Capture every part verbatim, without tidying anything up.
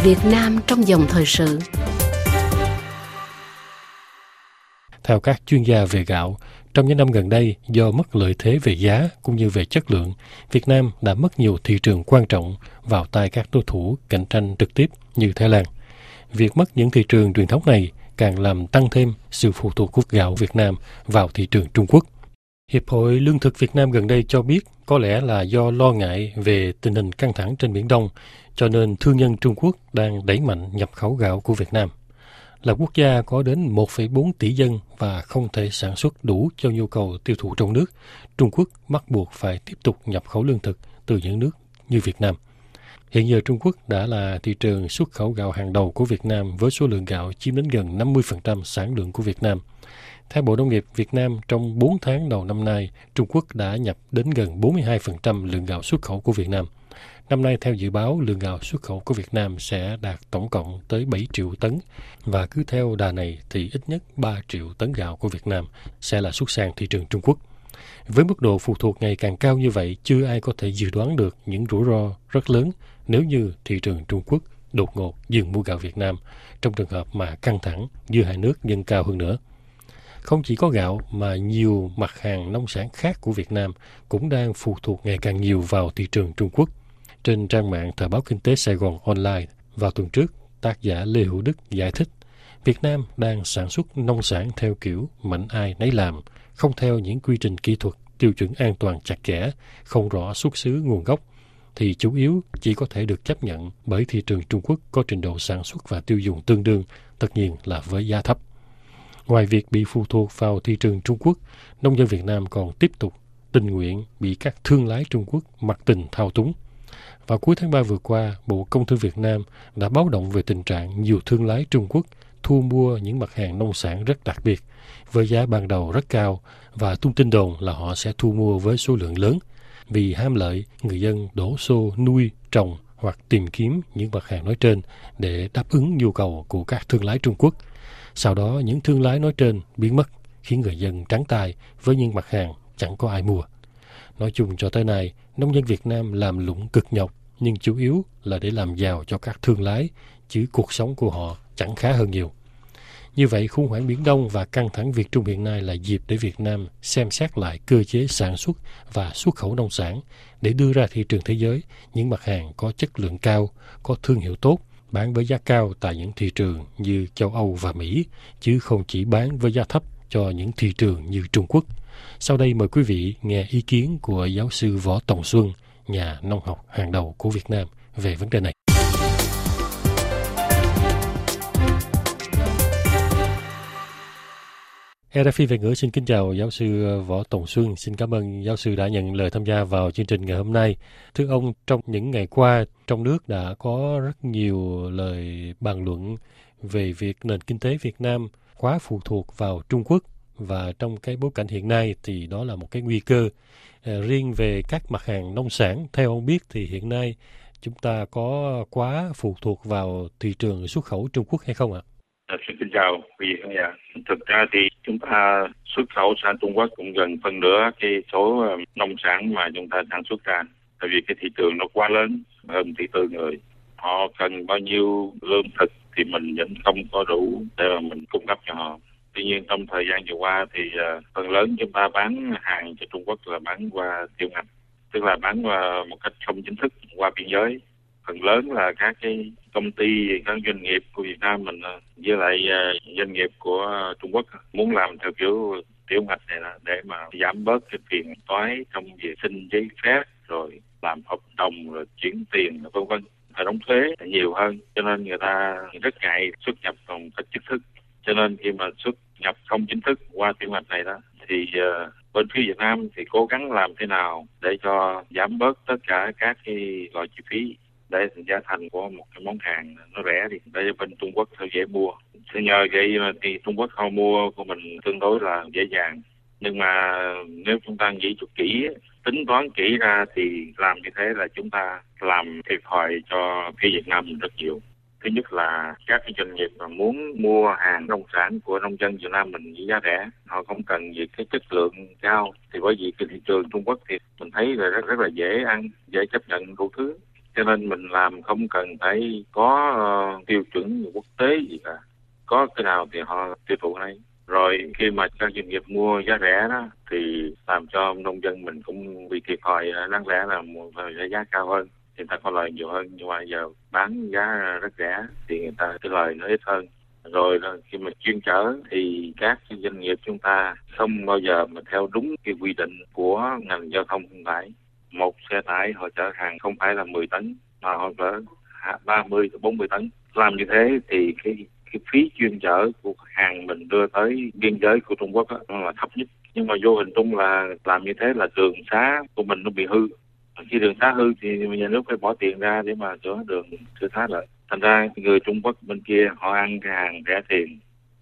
Việt Nam trong dòng thời sự. Theo các chuyên gia về gạo, trong những năm gần đây, do mất lợi thế về giá cũng như về chất lượng, Việt Nam đã mất nhiều thị trường quan trọng vào tay các đối thủ cạnh tranh trực tiếp như Thái Lan. Việc mất những thị trường truyền thống này càng làm tăng thêm sự phụ thuộc của gạo Việt Nam vào thị trường Trung Quốc. Hiệp hội Lương thực Việt Nam gần đây cho biết có lẽ là do lo ngại về tình hình căng thẳng trên Biển Đông, cho nên thương nhân Trung Quốc đang đẩy mạnh nhập khẩu gạo của Việt Nam. Là quốc gia có đến một phẩy bốn tỷ dân và không thể sản xuất đủ cho nhu cầu tiêu thụ trong nước, Trung Quốc bắt buộc phải tiếp tục nhập khẩu lương thực từ những nước như Việt Nam. Hiện giờ Trung Quốc đã là thị trường xuất khẩu gạo hàng đầu của Việt Nam với số lượng gạo chiếm đến gần năm mươi phần trăm sản lượng của Việt Nam. Theo Bộ Nông nghiệp Việt Nam, trong bốn tháng đầu năm nay, Trung Quốc đã nhập đến gần bốn mươi hai phần trăm lượng gạo xuất khẩu của Việt Nam. Năm nay, theo dự báo, lượng gạo xuất khẩu của Việt Nam sẽ đạt tổng cộng tới bảy triệu tấn, và cứ theo đà này thì ít nhất ba triệu tấn gạo của Việt Nam sẽ là xuất sang thị trường Trung Quốc. Với mức độ phụ thuộc ngày càng cao như vậy, chưa ai có thể dự đoán được những rủi ro rất lớn nếu như thị trường Trung Quốc đột ngột dừng mua gạo Việt Nam trong trường hợp mà căng thẳng giữa hai nước dâng cao hơn nữa. Không chỉ có gạo mà nhiều mặt hàng nông sản khác của Việt Nam cũng đang phụ thuộc ngày càng nhiều vào thị trường Trung Quốc. Trên trang mạng Thời báo Kinh tế Sài Gòn Online vào tuần trước, tác giả Lê Hữu Đức giải thích Việt Nam đang sản xuất nông sản theo kiểu mạnh ai nấy làm, không theo những quy trình kỹ thuật, tiêu chuẩn an toàn chặt chẽ, không rõ xuất xứ nguồn gốc, thì chủ yếu chỉ có thể được chấp nhận bởi thị trường Trung Quốc có trình độ sản xuất và tiêu dùng tương đương, tất nhiên là với giá thấp. Ngoài việc bị phụ thuộc vào thị trường Trung Quốc, nông dân Việt Nam còn tiếp tục tình nguyện bị các thương lái Trung Quốc mặc tình thao túng. Vào cuối tháng ba vừa qua, Bộ Công Thương Việt Nam đã báo động về tình trạng nhiều thương lái Trung Quốc thu mua những mặt hàng nông sản rất đặc biệt, với giá ban đầu rất cao và tung tin đồn là họ sẽ thu mua với số lượng lớn. Vì ham lợi, người dân đổ xô nuôi, trồng hoặc tìm kiếm những mặt hàng nói trên để đáp ứng nhu cầu của các thương lái Trung Quốc. Sau đó, những thương lái nói trên biến mất, khiến người dân trắng tay với những mặt hàng chẳng có ai mua. Nói chung cho tới nay, nông dân Việt Nam làm lụng cực nhọc, nhưng chủ yếu là để làm giàu cho các thương lái, chứ cuộc sống của họ chẳng khá hơn nhiều. Như vậy, khủng hoảng Biển Đông và căng thẳng Việt Trung hiện nay là dịp để Việt Nam xem xét lại cơ chế sản xuất và xuất khẩu nông sản để đưa ra thị trường thế giới những mặt hàng có chất lượng cao, có thương hiệu tốt, bán với giá cao tại những thị trường như châu Âu và Mỹ, chứ không chỉ bán với giá thấp cho những thị trường như Trung Quốc. Sau đây mời quý vị nghe ý kiến của giáo sư Võ Tòng Xuân, nhà nông học hàng đầu của Việt Nam về vấn đề này. rờ ép i Việt ngữ xin kính chào giáo sư Võ Tòng Xuân. Xin cảm ơn giáo sư đã nhận lời tham gia vào chương trình ngày hôm nay. Thưa ông, trong những ngày qua, trong nước đã có rất nhiều lời bàn luận về việc nền kinh tế Việt Nam quá phụ thuộc vào Trung Quốc, và trong cái bối cảnh hiện nay thì đó là một cái nguy cơ. À, riêng về các mặt hàng nông sản, theo ông biết thì hiện nay chúng ta có quá phụ thuộc vào thị trường xuất khẩu Trung Quốc hay không ạ? À, xin kính chào quý vị khán giả. Thực ra thì chúng ta xuất khẩu sang Trung Quốc cũng gần phân nửa cái số nông sản mà chúng ta sản xuất ra. Tại vì cái thị trường nó quá lớn, hơn tỷ tư người. Họ cần bao nhiêu lương thực thì mình vẫn không có đủ để mà mình cung cấp cho họ. Tuy nhiên trong thời gian vừa qua thì uh, phần lớn chúng ta bán hàng cho Trung Quốc là bán qua tiểu ngạch, tức là bán qua một cách không chính thức qua biên giới. Phần lớn là các cái công ty, các doanh nghiệp của Việt Nam mình với lại uh, doanh nghiệp của Trung Quốc muốn làm theo kiểu tiểu ngạch này là để mà giảm bớt cái phiền toái trong việc xin giấy phép, rồi làm hợp đồng, rồi chuyển tiền, vân vân, phải đóng thuế nhiều hơn, cho nên người ta rất ngại xuất nhập bằng cách chính thức. Cho nên khi mà xuất nhập không chính thức qua tiểu ngạch này đó thì uh, bên phía Việt Nam thì cố gắng làm thế nào để cho giảm bớt tất cả các cái loại chi phí để giá thành của một cái món hàng nó rẻ đi, để bên Trung Quốc nó dễ mua. Thì nhờ vậy thì Trung Quốc họ mua của mình tương đối là dễ dàng. Nhưng mà nếu chúng ta nghĩ chút kỹ, tính toán kỹ ra thì làm như thế là chúng ta làm thiệt thòi cho phía Việt Nam rất nhiều. Thứ nhất là các cái doanh nghiệp mà muốn mua hàng nông sản của nông dân Việt Nam mình với giá rẻ, họ không cần gì cái chất lượng cao, thì bởi vì cái thị trường Trung Quốc thì mình thấy là rất rất là dễ ăn, dễ chấp nhận đủ thứ. cho nên mình làm không cần phải có uh, tiêu chuẩn quốc tế gì cả. Có cái nào thì họ tiêu thụ này. Rồi khi mà các doanh nghiệp mua giá rẻ đó thì làm cho nông dân mình cũng bị thiệt thòi, đáng lẽ là mua giá cao hơn thì người ta có lợi nhiều hơn, nhưng mà giờ bán giá rất rẻ thì người ta cái lời nó ít hơn. Rồi khi mà chuyên chở thì các doanh nghiệp chúng ta không bao giờ mà theo đúng cái quy định của ngành giao thông vận tải. Một xe tải họ chở hàng không phải là mười tấn mà họ chở ba mươi bốn mươi tấn. Làm như thế thì cái cái phí chuyên chở của hàng mình đưa tới biên giới của Trung Quốc đó, nó là thấp nhất. Nhưng mà vô hình chung là làm như thế là đường xá của mình nó bị hư. Khi đường xá hư thì nhà nước phải bỏ tiền ra để mà sửa đường sửa xá lại. Thành ra người Trung Quốc bên kia họ ăn cái hàng rẻ tiền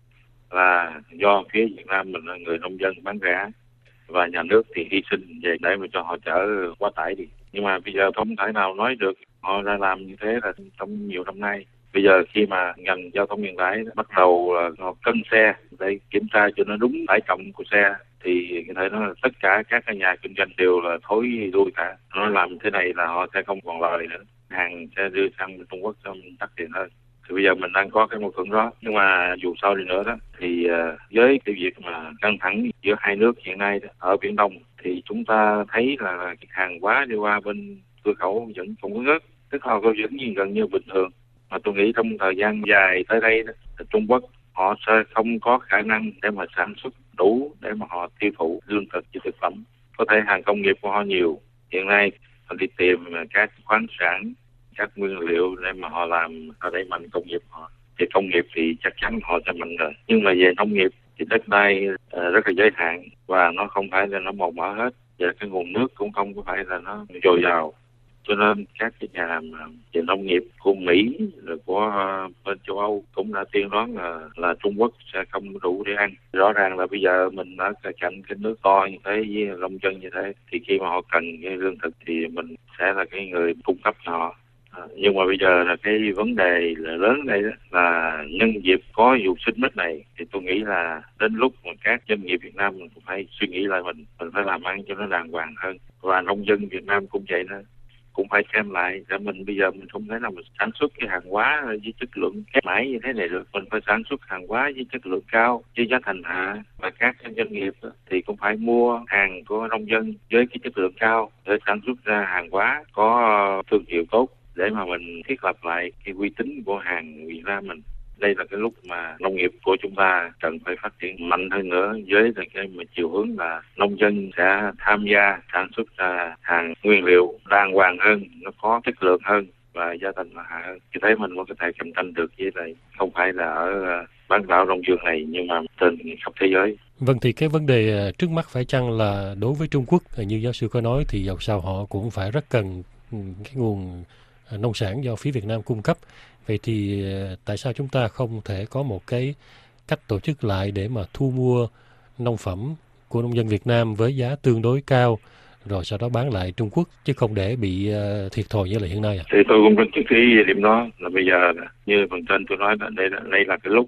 là do phía Việt Nam mình là người nông dân bán rẻ và nhà nước thì hy sinh về để mà cho họ chở quá tải đi. Nhưng mà bây giờ không thể nào nói được, họ đã làm như thế là trong nhiều năm nay. Bây giờ khi mà ngành giao thông vận tải bắt đầu họ cân xe để kiểm tra cho nó đúng tải trọng của xe thì có thể nói là tất cả các nhà kinh doanh đều là thối lui cả. Nó làm thế này là họ sẽ không còn lời nữa. Hàng sẽ đưa sang Trung Quốc cho đắt tiền hơn. Thì bây giờ mình đang có cái mâu thuẫn đó. Nhưng mà dù sao đi nữa đó thì uh, với cái việc mà căng thẳng giữa hai nước hiện nay đó, ở Biển Đông thì chúng ta thấy là hàng hóa đi qua bên cửa khẩu vẫn không có ngớt. Tức là có vẫn như gần như bình thường. Mà tôi nghĩ trong thời gian dài tới đây đó, Trung Quốc họ sẽ không có khả năng để mà sản xuất đủ để mà họ tiêu thụ lương thực và thực phẩm. Có thể hàng công nghiệp của họ nhiều. Hiện nay họ đi tìm các khoáng sản, các nguyên liệu để mà họ làm, họ đẩy mạnh công nghiệp họ. Thì công nghiệp thì chắc chắn họ sẽ mạnh rồi. Nhưng mà về nông nghiệp thì đất đai uh, rất là giới hạn và nó không phải là nó màu mỡ hết. Và cái nguồn nước cũng không có phải là nó dồi dào. Cho nên các cái nhà về nông nghiệp của Mỹ rồi của uh, bên châu Âu cũng đã tiên đoán là là Trung Quốc sẽ không đủ để ăn. Rõ ràng là bây giờ mình ở cạnh cái nước to như thế với nông dân như thế thì khi mà họ cần cái lương thực thì mình sẽ là cái người cung cấp cho họ. À, nhưng mà bây giờ là cái vấn đề là lớn đây đó, là nhân dịp có vụ xích mích này thì tôi nghĩ là đến lúc mà các doanh nghiệp Việt Nam mình cũng phải suy nghĩ lại mình mình phải làm ăn cho nó đàng hoàng hơn, và nông dân Việt Nam cũng vậy nữa, cũng phải xem lại. Để mình bây giờ mình không thể nào mình sản xuất cái hàng hóa với chất lượng kém mãi như thế này được. Mình phải sản xuất hàng hóa với chất lượng cao, với giá thành hạ, và các doanh nghiệp thì cũng phải mua hàng của nông dân với cái chất lượng cao để sản xuất ra hàng hóa có thương hiệu tốt, để mà mình thiết lập lại cái uy tín của hàng Việt Nam mình. Đây là cái lúc mà nông nghiệp của chúng ta cần phải phát triển mạnh hơn nữa, với cái mà chiều hướng là nông dân sẽ tham gia sản xuất ra hàng nguyên liệu đàng hoàng hơn, nó có chất lượng hơn và giá thành nó hạ hơn. Thì thấy mình mới có thể cạnh tranh được với lại không phải là ở bán đảo Đông Dương này, nhưng mà trên khắp thế giới. Vâng, thì cái vấn đề trước mắt phải chăng là đối với Trung Quốc, như giáo sư có nói, thì dầu sao họ cũng phải rất cần cái nguồn nông sản do phía Việt Nam cung cấp. Vậy thì tại sao chúng ta không thể có một cái cách tổ chức lại để mà thu mua nông phẩm của nông dân Việt Nam với giá tương đối cao, rồi sau đó bán lại Trung Quốc, chứ không để bị thiệt thòi như là hiện nay à? Thì tôi cũng rất chú ý điểm đó, là bây giờ như phần trên tôi nói là đây là, đây là cái lúc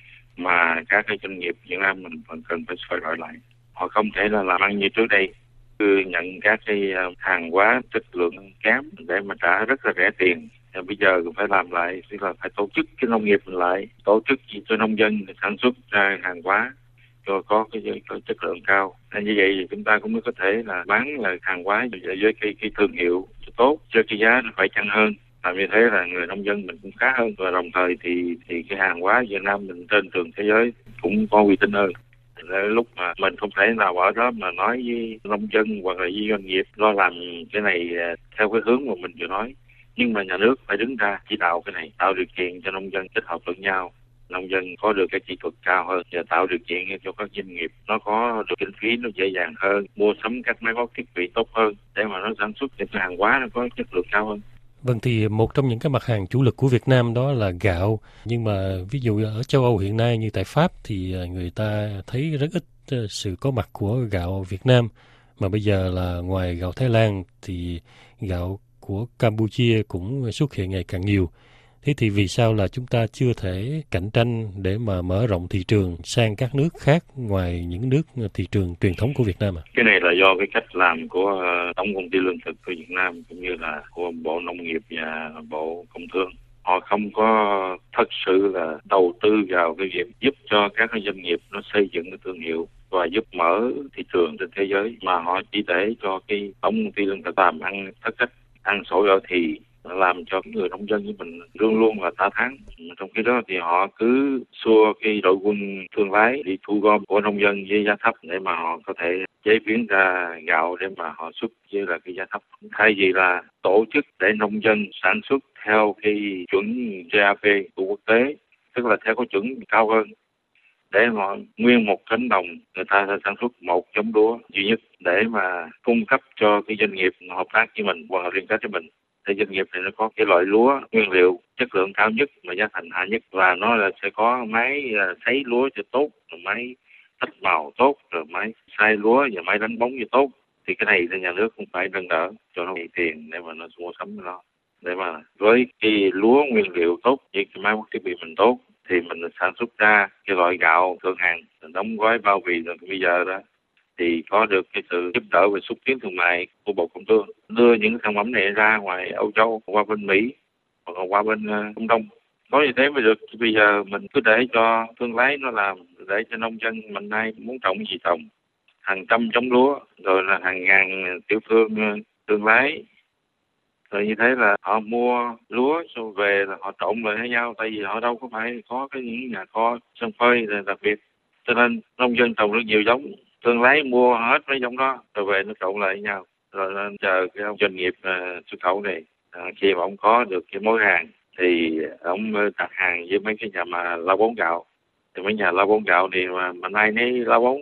mà các cái doanh nghiệp Việt Nam mình còn cần phải soi đổi lại. Họ không thể là làm ăn như trước đây, cứ nhận các cái hàng hóa chất lượng kém để mà trả rất là rẻ tiền. Và bây giờ cũng phải làm lại, tức là phải tổ chức cái nông nghiệp lại, tổ chức cho nông dân sản xuất ra hàng hóa cho có cái, cái chất lượng cao. Nên như vậy thì chúng ta cũng mới có thể là bán là hàng hóa với cái, cái thương hiệu tốt, cho cái giá nó phải chăng hơn. Làm như thế là người nông dân mình cũng khá hơn, và đồng thời thì thì cái hàng hóa Việt Nam mình trên trường thế giới cũng có uy tín hơn. Lúc mà mình không thể nào ở đó mà nói với nông dân hoặc là với doanh nghiệp lo làm cái này theo cái hướng mà mình vừa nói, nhưng mà nhà nước phải đứng ra chỉ đạo cái này, tạo điều kiện cho nông dân kết hợp lẫn nhau, nông dân có được cái kỹ thuật cao hơn, và tạo điều kiện cho các doanh nghiệp nó có được kinh phí nó dễ dàng hơn, mua sắm các máy móc thiết bị tốt hơn để mà nó sản xuất những hàng hóa nó có chất lượng cao hơn. Vâng, thì một trong những cái mặt hàng chủ lực của Việt Nam đó là gạo, nhưng mà ví dụ ở châu Âu hiện nay như tại Pháp thì người ta thấy rất ít sự có mặt của gạo Việt Nam, mà bây giờ là ngoài gạo Thái Lan thì gạo của Campuchia cũng xuất hiện ngày càng nhiều. Thế thì vì sao là chúng ta chưa thể cạnh tranh để mà mở rộng thị trường sang các nước khác ngoài những nước thị trường truyền thống của Việt Nam à? Cái này là do cái cách làm của Tổng công ty Lương thực của Việt Nam cũng như là của Bộ Nông nghiệp và Bộ Công Thương. Họ không có thật sự là đầu tư vào cái việc giúp cho các doanh nghiệp nó xây dựng cái thương hiệu và giúp mở thị trường trên thế giới, mà họ chỉ để cho cái Tổng công ty Lương thực làm ăn thất cách, ăn sổi ở thì làm cho người nông dân của mình luôn luôn là tả thắng. Trong khi đó thì họ cứ xua cái đội quân thương lái đi thu gom của nông dân với giá thấp để mà họ có thể chế biến ra gạo để mà họ xuất với là cái giá thấp. Thay vì là tổ chức để nông dân sản xuất theo cái chuẩn giê a pê của quốc tế, tức là theo có chuẩn cao hơn, để họ nguyên một cánh đồng người ta sẽ sản xuất một giống lúa duy nhất để mà cung cấp cho cái doanh nghiệp hợp tác với mình hoặc là liên kết với mình. Thì doanh nghiệp này nó có cái loại lúa nguyên liệu chất lượng cao nhất mà giá thành hạ nhất, và nó là sẽ có máy sấy lúa cho tốt, rồi máy tách màu tốt, rồi máy xay lúa và máy đánh bóng cho tốt. Thì cái này thì nhà nước cũng phải nâng đỡ cho nó bị tiền để mà nó mua sắm nó, để mà với cái lúa nguyên liệu tốt với cái máy móc thiết bị mình tốt thì mình sản xuất ra cái loại gạo thượng hạng, đóng gói bao bì rồi bây giờ đó thì có được cái sự giúp đỡ về xúc tiến thương mại của Bộ Công Thương, đưa những sản phẩm này ra ngoài Âu Châu, qua bên Mỹ hoặc là qua bên Trung Đông. Có như thế mới được. Bây giờ mình cứ để cho thương lái nó làm, để cho nông dân mình nay muốn trồng gì trồng, hàng trăm giống lúa, rồi là hàng ngàn tiểu thương thương lái. Rồi như thế là họ mua lúa rồi về là họ trộn lại với nhau, tại vì họ đâu có phải có cái những nhà kho sân phơi đặc biệt, cho nên nông dân trồng rất nhiều giống, thương lái mua hết mấy giống đó rồi về nó trộn lại với nhau, rồi nên chờ cái ông doanh nghiệp uh, xuất khẩu này uh, khi mà ông có được cái mối hàng thì ông đặt hàng với mấy cái nhà mà lao bón gạo, thì mấy nhà lao bón gạo thì mà mà nay nấy lao bón.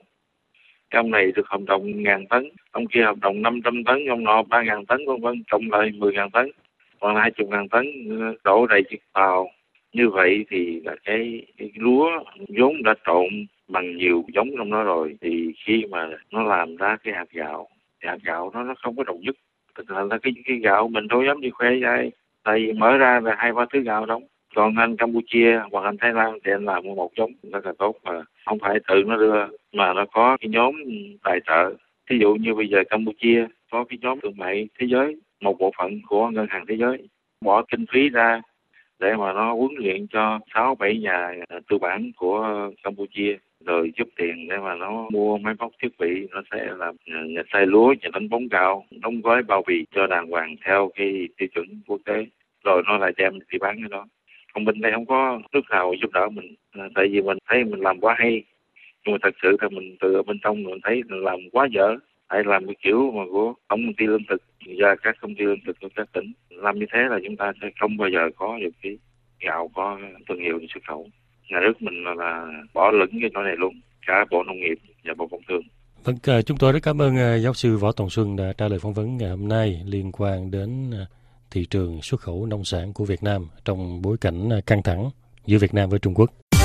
Cái ông này được hợp đồng ngàn tấn, ông kia hợp đồng năm trăm tấn, ông nọ ba ngàn tấn, vân vân, cộng lại mười ngàn tấn, còn hai chục ngàn tấn đổ đầy chiếc tàu. Như vậy thì là cái, cái lúa vốn đã trộn bằng nhiều giống trong đó rồi, thì khi mà nó làm ra cái hạt gạo, hạt gạo nó nó không có độc nhất. Thực ra là cái cái gạo mình đâu dám đi khoe với ai, tại vì mở ra là hai ba thứ gạo đó. Còn anh Campuchia hoặc anh Thái Lan thì anh làm một giống rất là tốt, mà không phải tự nó đưa mà nó có cái nhóm tài trợ. Thí dụ như bây giờ Campuchia có cái nhóm thương mại thế giới, một bộ phận của ngân hàng thế giới bỏ kinh phí ra để mà nó huấn luyện cho sáu bảy nhà tư bản của Campuchia, rồi giúp tiền để mà nó mua máy móc thiết bị, nó sẽ làm nhà xay lúa, nhà đánh bóng gạo, đóng gói bao bì cho đàng hoàng theo cái tiêu chuẩn quốc tế, rồi nó lại đem đi bán cái đó. Còn bên đây không có nước nào giúp đỡ mình, tại vì mình thấy mình làm quá hay, nhưng mà thật sự thì mình từ bên trong mình thấy mình làm quá dở. Hay làm cái kiểu mà của tổng công ty lương thực và các công ty lương thực của các tỉnh, làm như thế là chúng ta sẽ không bao giờ có được cái gạo có thương hiệu để xuất khẩu. Nhà nước mình là, là bỏ lửng cái chỗ này luôn, cả Bộ Nông nghiệp và Bộ Công Thương. Vâng, chúng tôi rất cảm ơn giáo sư Võ Tòng Xuân đã trả lời phỏng vấn ngày hôm nay liên quan đến thị trường xuất khẩu nông sản của Việt Nam trong bối cảnh căng thẳng giữa Việt Nam với Trung Quốc.